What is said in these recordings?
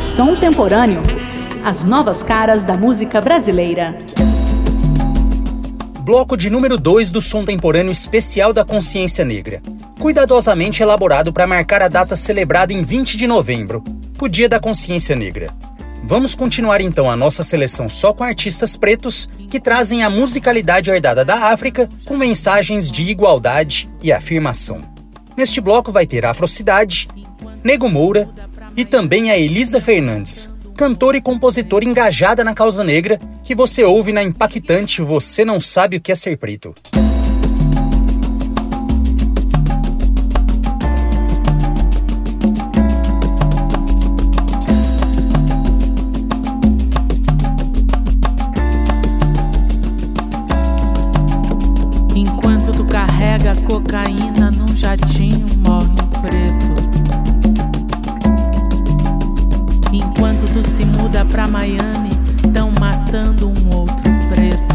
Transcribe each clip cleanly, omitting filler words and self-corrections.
Som Temporâneo. As novas caras da música brasileira. Bloco de número 2 do Som Temporâneo especial da Consciência Negra. Cuidadosamente elaborado para marcar a data celebrada em 20 de novembro, o Dia da Consciência Negra. Vamos continuar então a nossa seleção só com artistas pretos que trazem a musicalidade herdada da África com mensagens de igualdade e afirmação. Neste bloco vai ter Afrocidade, Nego Moura e também a Elisa Fernandes, cantora e compositora engajada na causa negra, que você ouve na impactante Você Não Sabe O Que É Ser Preto. Enquanto tu carrega cocaína num jatinho, morre um preto. Enquanto tu se muda pra Miami, tão matando um outro preto.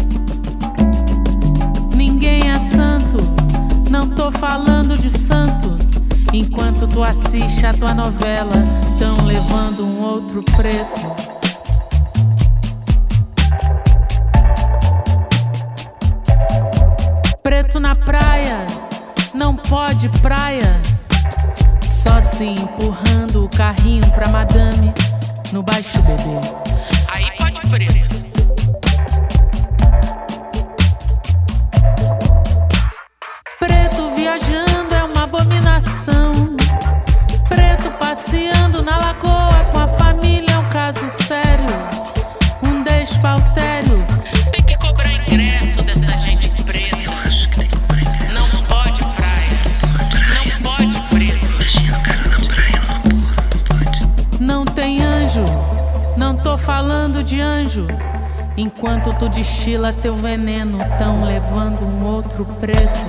Ninguém é santo, não tô falando de santo. Enquanto tu assiste a tua novela, tão levando um outro preto. Preto na praia, não pode praia. Só se empurrando o carrinho pra madame no baixo bebê. Aí pode preto. Preto viajando é uma abominação. Preto passeando na lagoa com a família é um caso sério. Um despautério. Tem que cobrar ingresso dessa gente preta. Eu acho que tem que cobrar ingresso. Não pode praia. Não pode preto. Imagina o cara na praia, não pode. Não tem anjo, não tô falando de anjo. Enquanto tu destila teu veneno, tão levando um outro preto.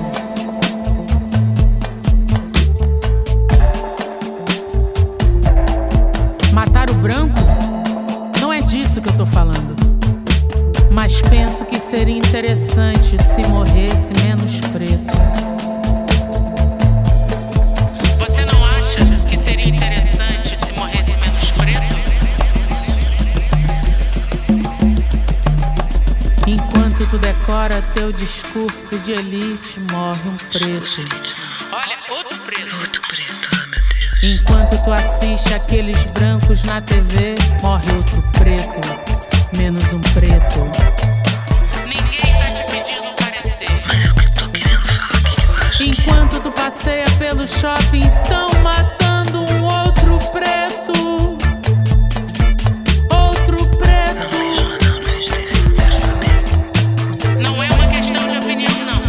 Matar o branco? Não é disso que eu tô falando. Mas penso que seria interessante se morresse menos preto. Você não acha que seria interessante se morresse menos preto? Enquanto tu decora teu discurso de elite, morre um preto. Olha, outro preto. Outro preto, ah, meu Deus. Enquanto tu assiste aqueles brancos na TV, morre outro preto, menos um preto. Ninguém tá te pedindo parecer. Mas é o que eu tô querendo falar, o que eu acho? Enquanto tu passeia pelo shopping, tão matando um outro preto. Outro preto. Não vejo TV, não quero saber. Não é uma questão de opinião, não.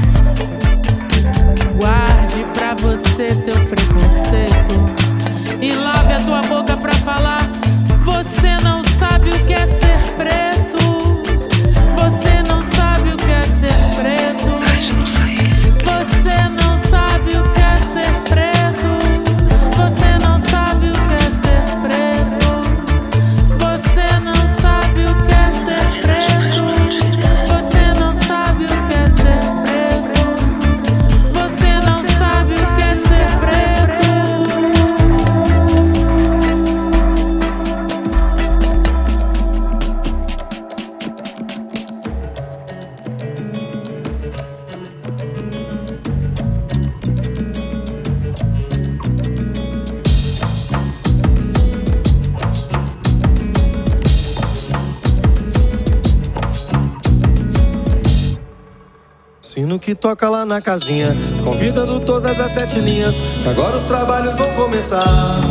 Guarde pra você teu preconceito e lave a tua boca pra falar. Você não sabe o que é ser preto. Você não sabe o que é ser preto. Mas eu não sei o que é ser preto. Você não sabe o que é ser preto. Você não sabe o que é ser preto. Você não sabe o que é ser preto. Você não sabe o que é ser preto. Você não sabe o que é ser preto. Sino que toca lá na casinha, convidando todas as 7 linhas, que agora os trabalhos vão começar.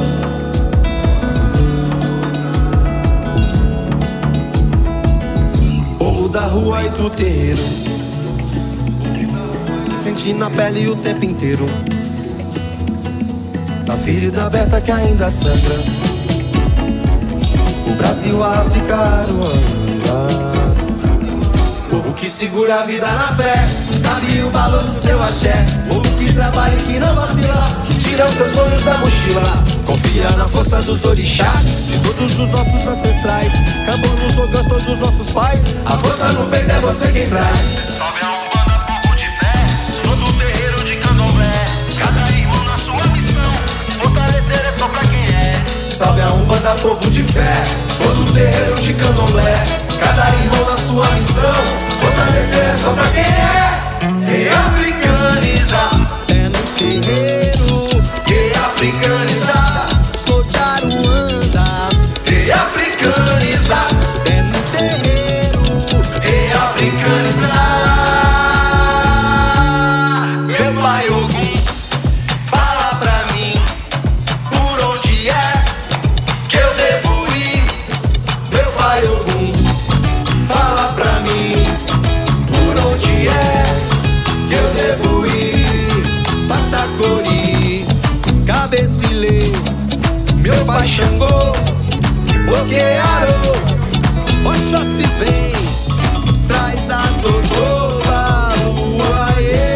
Povo da rua e do terreiro, que senti na pele o tempo inteiro, a ferida aberta que ainda sangra. O Brasil, a África, Ruanda. Povo que segura a vida na fé, sabe o valor do seu axé. Povo que trabalha e que não vacila, que tira os seus sonhos da mochila. Confia na força dos orixás, de todos os nossos ancestrais. Cambou nos ogãs todos os nossos pais. A força no peito é você quem traz. Salve a Umbanda, povo de fé, todo terreiro de candomblé. Cada irmão na sua missão, fortalecer é só pra quem é. Salve a Umbanda, povo de fé, todo terreiro de candomblé, cada irmão na sua missão, fortalecer é só pra quem é africanizar. É no terreiro, africanizar. sou de Aruanda. Africanizar. É no terreiro, Africanizar. Meu pai Ogum, fala pra mim por onde é que eu devo ir. Meu pai Ogum, fala pra mim por onde é que eu devo ir. Patacori, Cabecilê, meu pai Xangô, Oquearô, Oxóssi vem, traz a Totoba, Uaê.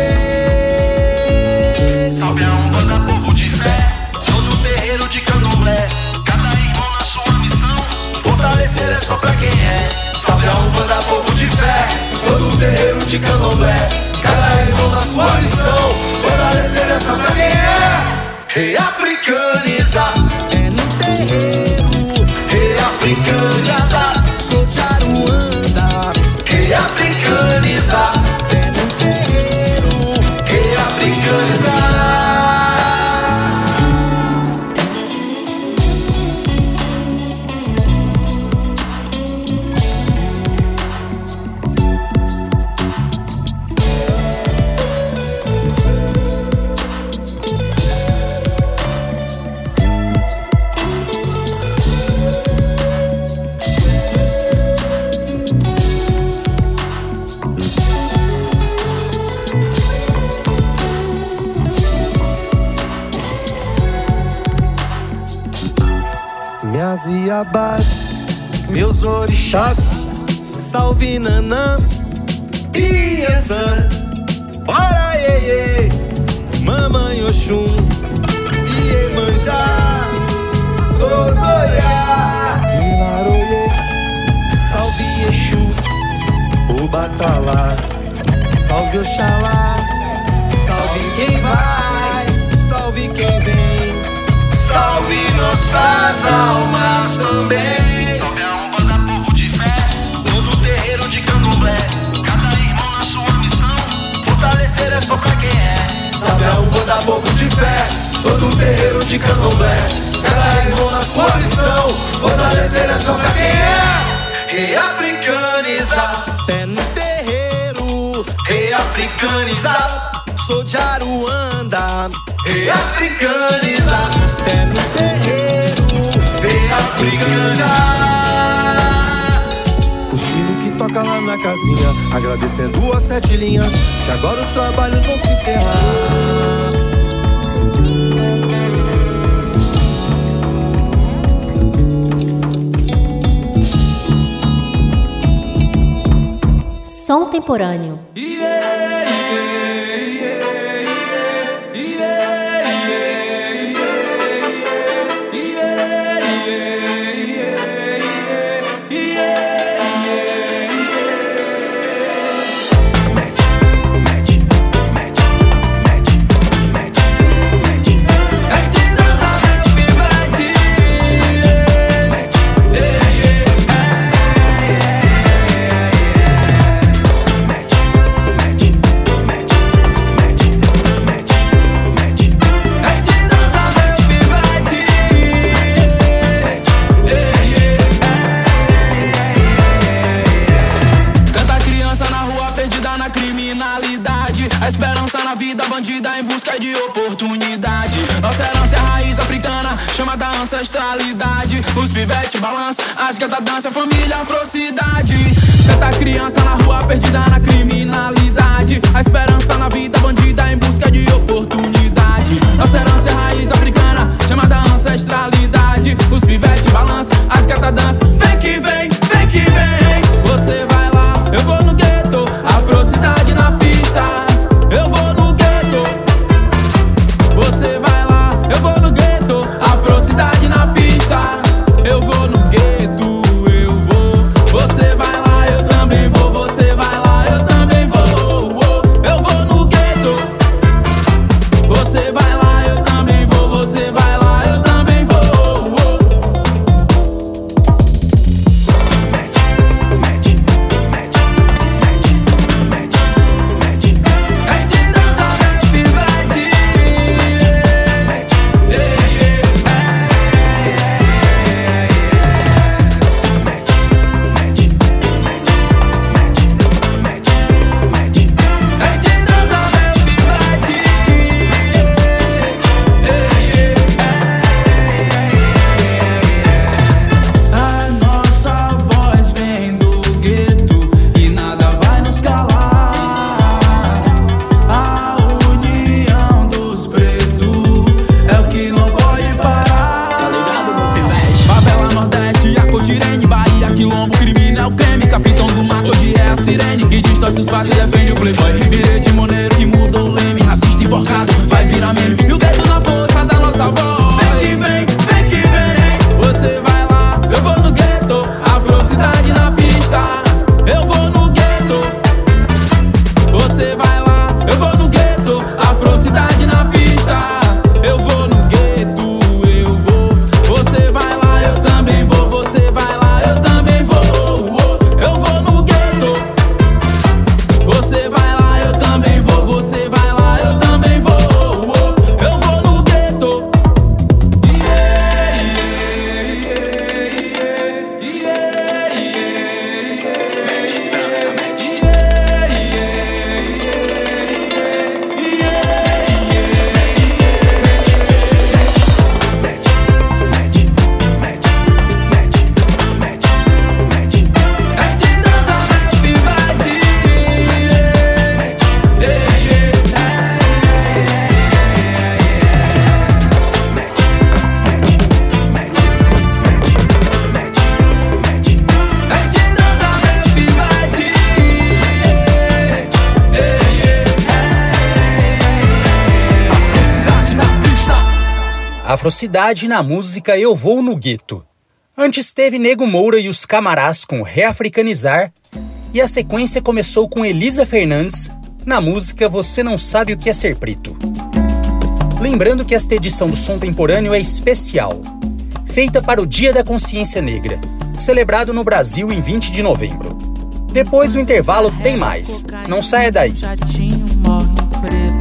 Salve a Umbanda, povo de fé, todo terreiro de candomblé, cada irmão na sua missão, Fortalecer é só pra quem é. Salve a Umbanda, povo de fé, todo terreiro de candomblé, cada irmão na sua missão. Fortalecer é só pra quem é africanizar. É no terreiro, Africanizar. sou de Aruanda. Africanizar. É no terreiro, Africanizar. minhas iabás, meus orixás, salve Nanã, Iançã, ora iê, mamãe Oxum, Iemanjá, Odoiá, Ilaroiê, salve Exu, Obatalá, salve Oxalá, salve quem vai, salve quem vem. Salve nossas almas também. salve a Umbanda, povo de fé, todo terreiro de candomblé, cada irmão na sua missão, Fortalecer é só pra quem é. Salve a Umbanda, povo de fé, todo terreiro de candomblé, cada irmão na sua missão. Fortalecer é só pra quem é africanizar. Pé no terreiro, Africanizar. sou de Aruanda. Africanizar. Pé no terreiro, Africanizar. o sino que toca lá na casinha, agradecendo as 7 linhas, que agora os trabalhos vão se encerrar. Som temporâneo. A esperança na vida, bandida em busca de oportunidade. Nossa herança é a raiz africana, chamada ancestralidade. Os pivete balança, as gatas dança, família, afrocidade. Tanta criança na rua perdida na criminalidade. A esperança na vida, bandida em busca de oportunidade. Nossa herança é a raiz africana, chamada ancestralidade. Os pivete balança, as gatas dança. Vem que vem, vem que vem. Você vai lá, eu vou no gueto, afrocidade na pista. Eu vou no gueto, você vai lá, eu vou no gueto, afrocidade na pista. Eu vou no gueto, eu vou, você vai lá, eu também vou, você vai lá, eu também vou. Eu vou no gueto, você vai lá, eu também vou, você vai lá, eu também vou. Conhece os fatos e defende o playboy. Virei de moneiro que mudou o leme. Assiste enforcado, vai virar meme. E o gueto na força da nossa voz. Vem que vem, vem que vem. Você vai lá, eu vou no gueto. Afrocidade na pista. Eu vou no gueto. Você vai lá, eu vou no gueto. Afrocidade na pista. Eu vou no gueto, eu vou. Você vai lá, eu também vou. Você vai lá, eu também vou. Eu vou no gueto. Você vai lá, eu também vou. Você vai lá, eu também vou. Eu vou no gueto. Afrocidade na música Eu Vou no Gueto. Antes teve Nego Moura e os Camarás com Reafricanizar, e a sequência começou com Elisa Fernandes na música Você Não Sabe o que é Ser Preto. Lembrando que esta edição do Som Temporâneo é especial, feita para o Dia da Consciência Negra, celebrado no Brasil em 20 de novembro. Depois do intervalo tem mais, não saia daí. Jatinho morre preto.